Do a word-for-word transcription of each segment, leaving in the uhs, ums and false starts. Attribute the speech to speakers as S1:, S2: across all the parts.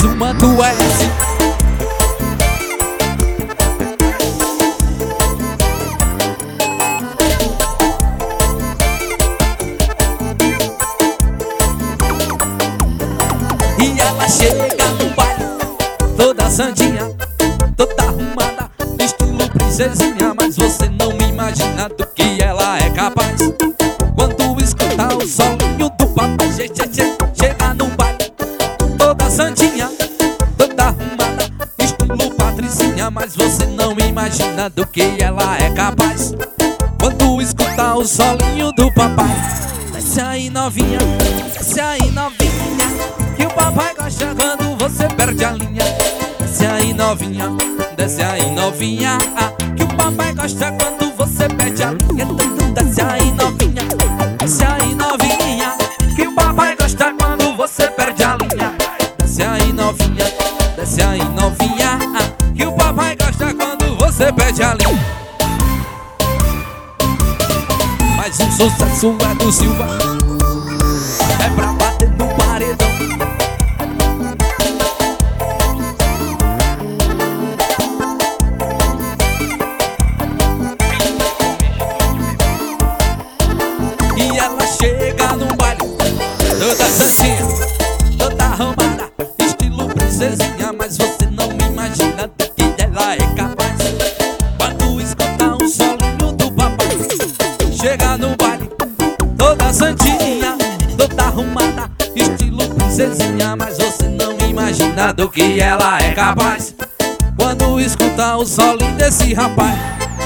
S1: uma tu és. E ela chega no baile toda santinha, toda arrumada, estilo princesinha. Mas você não imagina do que ela é capaz. Quando escuta o solinho do papai, che, che, che, chega no baile toda santinha, toda arrumada, estilo patricinha. Mas você não imagina do que ela é capaz. Quando escuta o solinho do papai. Desce aí novinha, desce aí novinha, que o papai gosta quando você perde a linha. Desce aí novinha, desce aí novinha, que o papai gosta quando você perde a linha. Desce aí novinha, desce aí novinha, que o papai gosta quando você perde a linha. Desce aí novinha, desce aí novinha, que o papai gosta quando você perde a linha. Mais um sucesso é do Silva, é pra bater no paredão. E ela chega no baile toda santinha, toda arrumada, estilo princesinha. Mas você não imagina do que ela é capaz. Quando escuta um solinho do papai, chega no baile toda santinha, toda arrumada, estilo princesinha. Mas você não imagina do que ela é capaz. Quando escuta o solinho desse rapaz.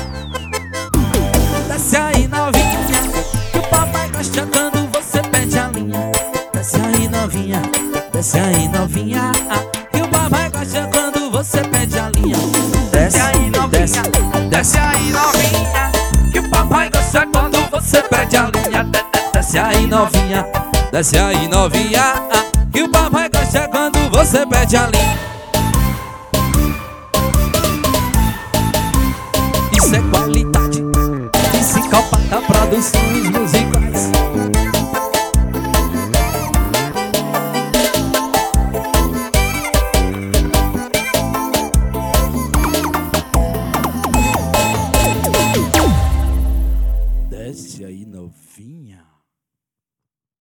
S1: Desce aí novinha, que o papai gosta quando você perde a linha. Desce aí novinha, desce aí novinha, que o papai gosta quando você perde a linha. Desce aí novinha, desce aí novinha, que o papai gosta quando você perde a linha. Desce aí novinha, desce aí novinha, que o papai gosta quando você perde a linha.